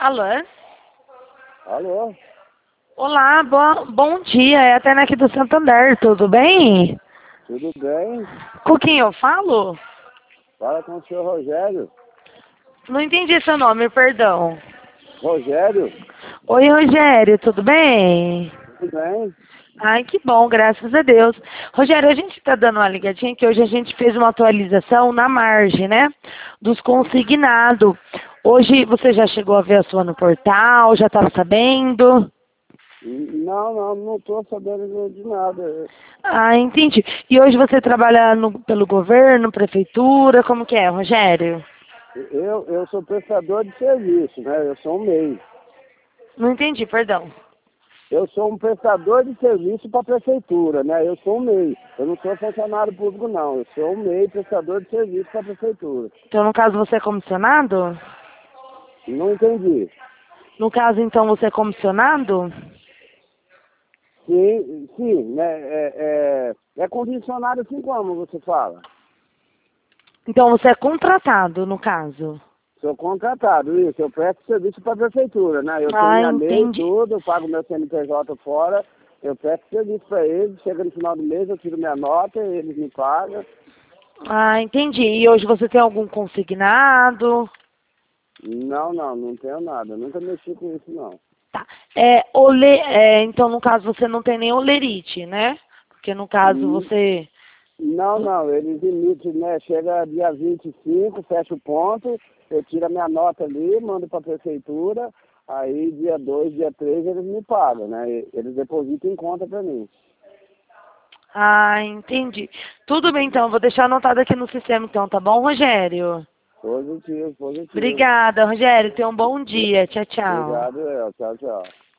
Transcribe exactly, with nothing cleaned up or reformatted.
Alô? Alô? Olá, bo bom dia. É a Tânia aqui do Santander, tudo bem? Tudo bem? Com quem eu falo? Fala com o senhor Rogério. Não entendi seu nome, perdão. Rogério? Oi, Rogério, tudo bem? Tudo bem? Ai, que bom, graças a Deus. Rogério, a gente está dando uma ligadinha que hoje a gente fez uma atualização na margem, né? Dos consignados. Hoje você já chegou a ver a sua no portal, já estava sabendo? Não, não, não estou sabendo de nada. Ah, entendi. E hoje você trabalha no, pelo governo, prefeitura, como que é, Rogério? Eu, eu sou prestador de serviço, né? Eu sou um M E I. Não entendi, perdão. Eu sou um prestador de serviço para a prefeitura, né? Eu sou um M E I. Eu não sou funcionário público, não. Eu sou um M E I, prestador de serviço para a prefeitura. Então, no caso, você é comissionado? Não entendi. No caso, então, você é comissionado? Sim, sim, né? É, é, é condicionado assim como você fala. Então, você é contratado, no caso? Sou contratado, isso. Eu presto serviço para a prefeitura, né? Eu tenho Ah, minha lei e entendi. tudo, eu pago meu C N P J fora, eu presto serviço para eles, chega no final do mês, eu tiro minha nota, eles me pagam. Ah, entendi. E hoje você tem algum consignado? Não, não, não tenho nada. Eu nunca mexi com isso, não. Tá. É, ole, é, então, no caso, você não tem nem olerite, né? Porque, no caso, Hum, você... Não, não, eles emitem, né? Chega dia vinte e cinco, fecha o ponto, eu tiro a minha nota ali, mando para a prefeitura, aí dia dois, dia três eles me pagam, né? Eles depositam em conta para mim. Ah, entendi. Tudo bem, então. Vou deixar anotado aqui no sistema, então, tá bom, Rogério? Positivo, positivo. Obrigada, Rogério. Tenha um bom dia. Tchau, tchau. Obrigado, El. Tchau, tchau.